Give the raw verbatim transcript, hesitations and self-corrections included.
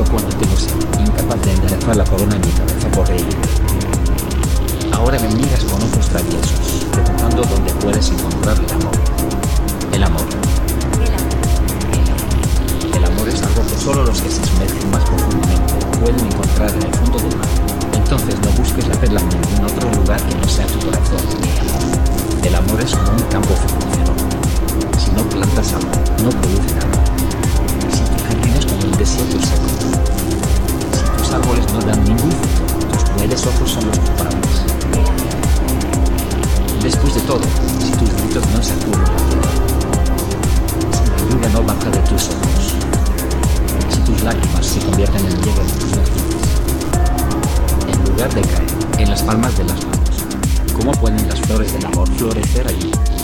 cuando tengo sed, incapaz de enderezar la corona en mi cabeza por reír. Ahora me miras con ojos traviesos, preguntando dónde puedes encontrar el amor. El amor. El amor es algo que solo los que se sumergen más profundamente pueden encontrar en el fondo del mar. Entonces no busques la perla en ningún otro lugar que no sea tu corazón. El amor es como un campo fecundado. Si no plantas algo, no produce nada. Si tu jardín es como un desierto seco. Si tus árboles no dan ningún fruto, tus crueles ojos son los culpables. Después de todo, si tus gritos no sacuden la tierra, si la lluvia no baja de tus ojos, si tus lágrimas se convierten en hielo en tus mejillas, en lugar de caer en las palmas de las manos, ¿cómo pueden las flores del amor florecer allí?